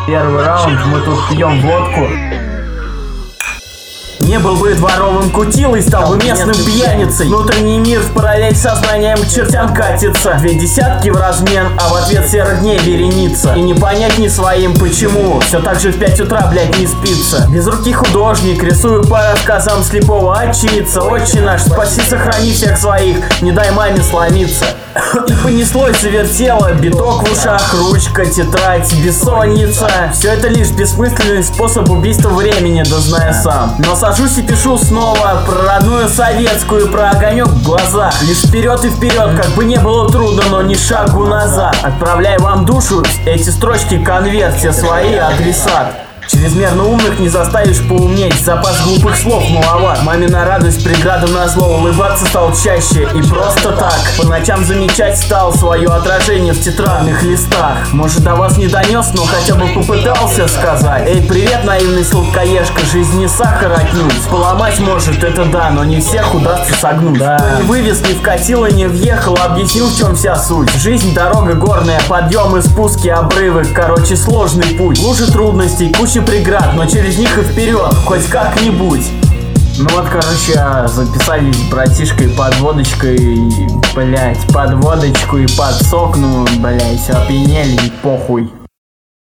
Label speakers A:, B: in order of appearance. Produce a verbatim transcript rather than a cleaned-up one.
A: Первый раунд, мы тут пьем водку. Не был бы дворовым кутилой, стал бы местным пьяницей. Внутренний мир в параллель сознанием к чертям катится. Две десятки в размен, а в ответ серых дней вереница. И не понять ни своим почему все так же в пять утра, блять, не спится. Безрукий художник, рисую по рассказам слепого очевидца. Отче наш, спаси, сохрани всех своих, не дай маме сломиться. И понеслось, завертело, биток в ушах, ручка, тетрадь, бессонница. Все это лишь бессмысленный способ убийства времени, да знаю сам. Но сажусь и пишу снова про родную советскую, про огонек в глазах. Лишь вперед и вперед, как бы не было трудно, но ни шагу назад. Отправляю вам душу, эти строчки конверт, все свои адресат. Чрезмерно умных не заставишь поумнеть, запас глупых слов маловат. Мамина радость преграда назло, улыбаться стал чаще и просто так. По ночам замечать стал свое отражение в тетрадных листах. Может, до вас не донес, но хотя бы попытался сказать. Эй, привет, наивный сладкоежка, жизнь не сахар отнюдь. Поломать может, это да, но не всех удастся согнуть. Да. Кто не вывез, не вкатил и не въехал, объяснил, в чем вся суть. Жизнь дорога горная, подъемы, спуски, обрывы. Короче, сложный путь, лужи трудностей, куча преград, но через них и вперед, хоть как-нибудь. Ну вот, короче, записались с братишкой под водочкой, блять, под водочку и под сок, ну, блять, опьянели, похуй.